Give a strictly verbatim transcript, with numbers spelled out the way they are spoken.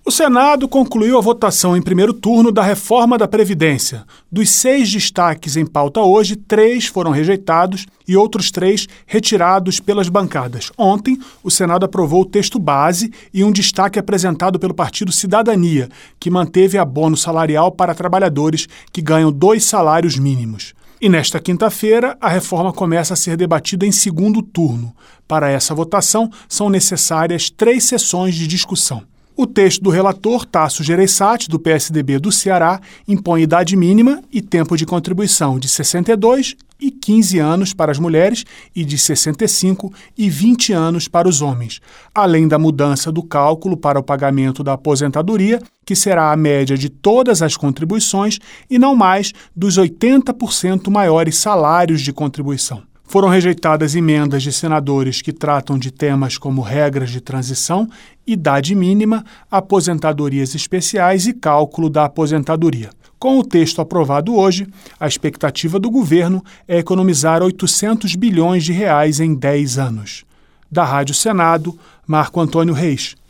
O Senado concluiu a votação em primeiro turno da reforma da Previdência. Dos seis destaques em pauta hoje, três foram rejeitados e outros três retirados pelas bancadas. Ontem, o Senado aprovou o texto base e um destaque apresentado pelo Partido Cidadania, que manteve abono salarial para trabalhadores que ganham dois salários mínimos. E nesta quinta-feira, a reforma começa a ser debatida em segundo turno. Para essa votação, são necessárias três sessões de discussão. O texto do relator Tasso Gereissati, do P S D B do Ceará, impõe idade mínima e tempo de contribuição de sessenta e dois e quinze anos para as mulheres e de sessenta e cinco e vinte anos para os homens, além da mudança do cálculo para o pagamento da aposentadoria, que será a média de todas as contribuições e não mais dos oitenta por cento maiores salários de contribuição. Foram rejeitadas emendas de senadores que tratam de temas como regras de transição, idade mínima, aposentadorias especiais e cálculo da aposentadoria. Com o texto aprovado hoje, a expectativa do governo é economizar oitocentos bilhões de reais em dez anos. Da Rádio Senado, Marco Antônio Reis.